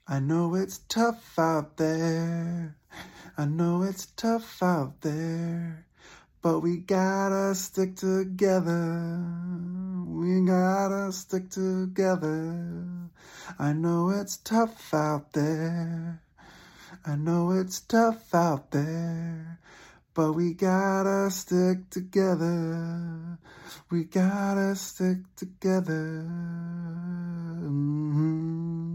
I know it's tough out there. I know it's tough out there. But we gotta stick together. We gotta stick together. I know it's tough out there. I know it's tough out there. But we gotta stick together. We gotta stick together. Mm-hmm.